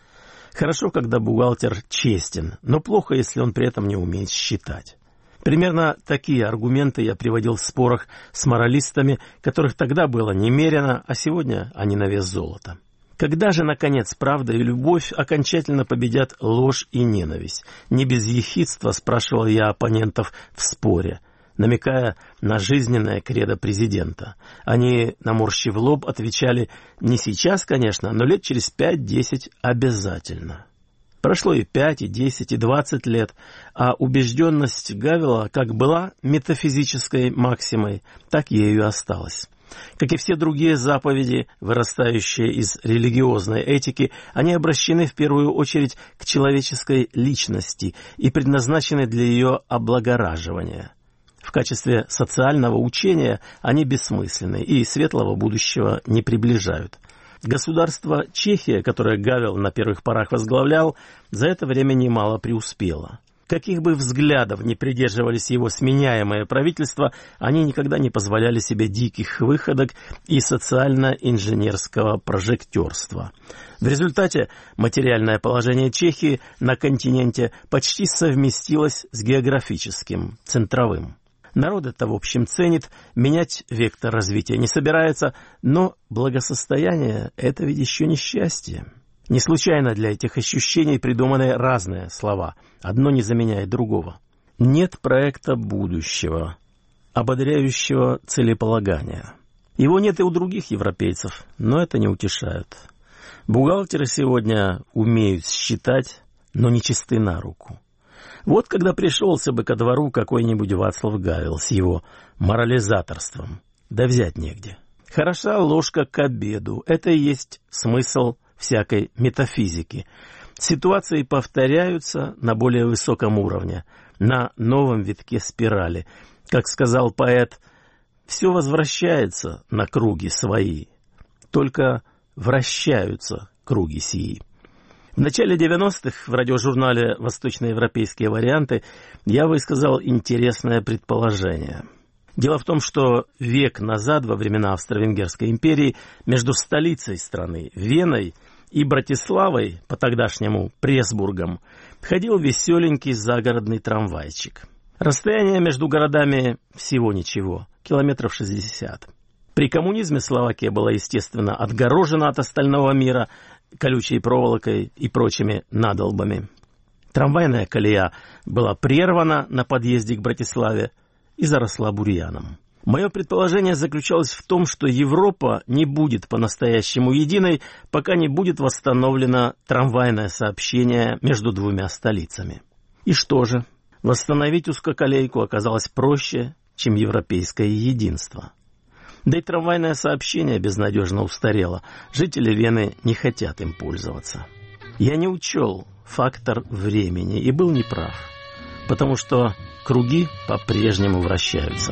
Хорошо, когда бухгалтер честен, но плохо, если он при этом не умеет считать. Примерно такие аргументы я приводил в спорах с моралистами, которых тогда было немерено, а сегодня они на вес золота. Когда же, наконец, правда и любовь окончательно победят ложь и ненависть? Не без ехидства спрашивал я оппонентов в споре, намекая на жизненное кредо президента. Они, наморщив лоб, отвечали: не сейчас, конечно, но лет через пять-десять обязательно. Прошло и пять, и десять, и двадцать лет, а убежденность Гавела как была метафизической максимой, так ею и осталась. Как и все другие заповеди, вырастающие из религиозной этики, они обращены в первую очередь к человеческой личности и предназначены для ее облагораживания. В качестве социального учения они бессмысленны и светлого будущего не приближают. Государство Чехия, которое Гавел на первых порах возглавлял, за это время немало преуспело. Каких бы взглядов ни придерживались его сменяемые правительства, они никогда не позволяли себе диких выходок и социально-инженерского прожектерства. В результате материальное положение Чехии на континенте почти совместилось с географическим, центровым. Народ это, в общем, ценит, менять вектор развития не собирается, но благосостояние – это ведь еще не счастье. Не случайно для этих ощущений придуманы разные слова, одно не заменяет другого. Нет проекта будущего, ободряющего целеполагания. Его нет и у других европейцев, но это не утешает. Бухгалтеры сегодня умеют считать, но не чисты на руку. Вот когда пришелся бы ко двору какой-нибудь Вацлав Гавел с его морализаторством, да взять негде. Хороша ложка к обеду, это и есть смысл всякой метафизики. Ситуации повторяются на более высоком уровне, на новом витке спирали. Как сказал поэт, все возвращается на круги свои, только вращаются круги сии. В начале девяностых в радиожурнале «Восточноевропейские варианты» я высказал интересное предположение. Дело в том, что век назад, во времена Австро-Венгерской империи, между столицей страны, Веной, и Братиславой, по-тогдашнему Пресбургом, ходил веселенький загородный трамвайчик. Расстояние между городами всего ничего, километров шестьдесят. При коммунизме Словакия была, естественно, отгорожена от остального мира колючей проволокой и прочими надолбами. Трамвайная колея была прервана на подъезде к Братиславе и заросла бурьяном. Мое предположение заключалось в том, что Европа не будет по-настоящему единой, пока не будет восстановлено трамвайное сообщение между двумя столицами. И что же? Восстановить узкоколейку оказалось проще, чем европейское единство. Да и трамвайное сообщение безнадежно устарело. Жители Вены не хотят им пользоваться. Я не учел фактор времени и был неправ, потому что круги по-прежнему вращаются.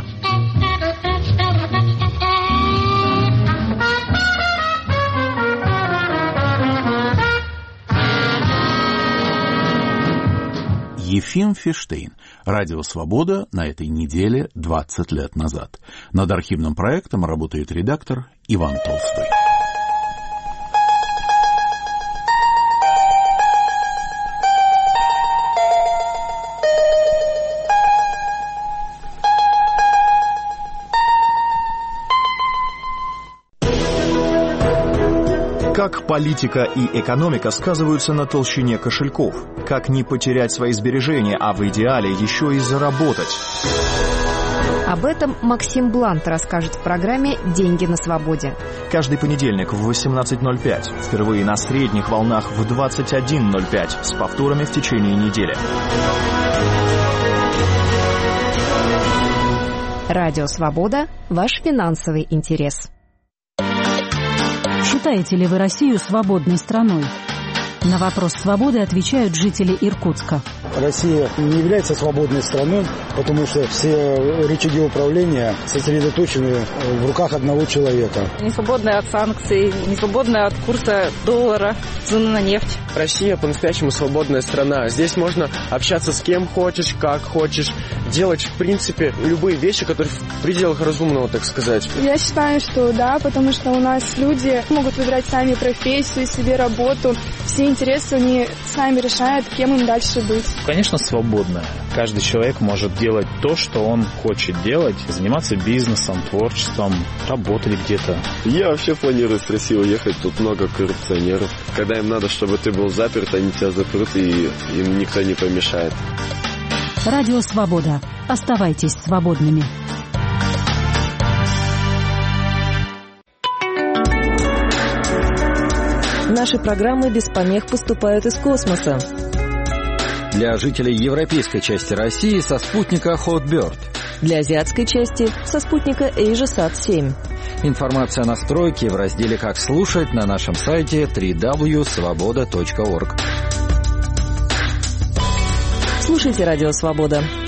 Ефим Фиштейн. Радио «Свобода» на этой неделе двадцать лет назад. Над архивным проектом работает редактор Иван Толстой. Как политика и экономика сказываются на толщине кошельков? Как не потерять свои сбережения, а в идеале еще и заработать? Об этом Максим Блант расскажет в программе «Деньги на свободе». Каждый понедельник в восемнадцать ноль пять. Впервые на средних волнах в двадцать один ноль пять. С повторами в течение недели. Радио «Свобода» – ваш финансовый интерес. Считаете ли вы Россию свободной страной? На вопрос свободы отвечают жители Иркутска. Россия не является свободной страной, потому что все рычаги управления сосредоточены в руках одного человека. Не свободная от санкций, не свободная от курса доллара, цены на нефть. Россия по-настоящему свободная страна. Здесь можно общаться с кем хочешь, как хочешь. делать, в принципе, любые вещи, которые в пределах разумного, так сказать. Я считаю, что да, потому что у нас люди могут выбирать сами профессию, себе работу. Все интересы они сами решают, кем им дальше быть. Конечно, свободная. Каждый человек может делать то, что он хочет делать, заниматься бизнесом, творчеством, работать где-то. Я вообще планирую в Россию уехать, тут много коррупционеров. Когда им надо, чтобы ты был заперт, они тебя запрут, и им никто не помешает. Радио «Свобода». Оставайтесь свободными. Наши программы без помех поступают из космоса. Для жителей европейской части России со спутника Hotbird. Для азиатской части со спутника AsiaSat семь. Информация о настройке в разделе «Как слушать» на нашем сайте дабл ю дабл ю дабл ю точка свобода точка орг. Слушайте «Радио Свобода».